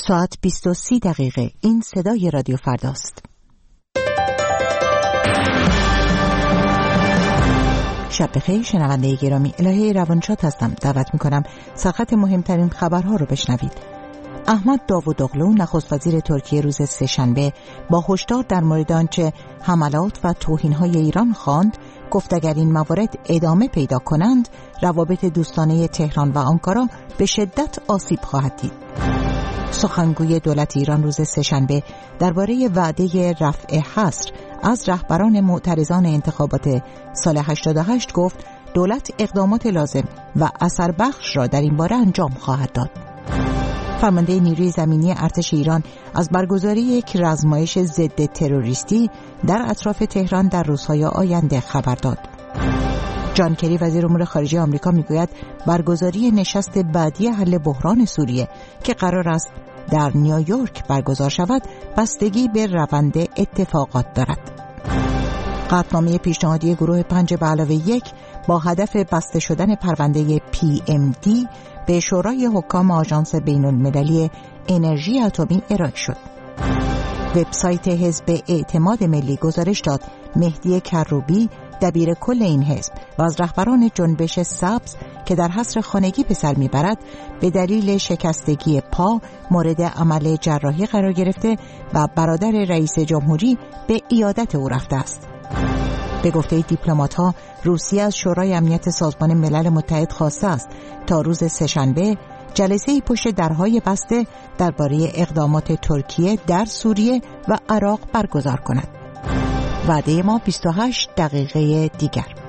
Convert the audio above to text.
ساعت 20:30. این صدای رادیو فرداست. شب بخیر شنونده گرامی، الهه روانشاد هستم. دعوت میکنم سرخط مهمترین خبرها رو بشنوید. احمد داوودوغلو نخست وزیر ترکیه روز سه‌شنبه با هشدار در مورد آنچه حملات و توهین‌های ایران خواند گفت اگر این موارد ادامه پیدا کنند روابط دوستانه تهران و آنکارا به شدت آسیب خواهد دید. سخنگوی دولت ایران روز سه‌شنبه درباره وعده رفع حصر از رهبران معترضان انتخابات سال 88 گفت دولت اقدامات لازم و اثربخش را در این باره انجام خواهد داد. فرمانده نیروی زمینی ارتش ایران از برگزاری یک رزمایش ضد تروریستی در اطراف تهران در روزهای آینده خبر داد. جان کری وزیر امور خارجه آمریکا میگوید برگزاری نشست بعدی حل بحران سوریه که قرار است در نیویورک برگزار شود بستگی به روند اتفاقات دارد. قطعنامه پیشنهادی گروه 5+1 با هدف بسته شدن پرونده PMD به شورای حکام آژانس بین‌المللی انرژی اتمی ارائه شد. وبسایت حزب اعتماد ملی گزارش داد مهدی کروبی دبیر کل این حزب و از رهبران جنبش سبز که در حصر خانگی به سر میبرد به دلیل شکستگی پا مورد عمل جراحی قرار گرفته و برادر رئیس جمهوری به عیادت او رفته است. به گفته دیپلمات‌ها روسیه از شورای امنیت سازمان ملل متحد خواسته است تا روز سه‌شنبه جلسه‌ای پشت درهای بسته درباره اقدامات ترکیه در سوریه و عراق برگزار کند. وعده ما 28 دقیقه دیگر.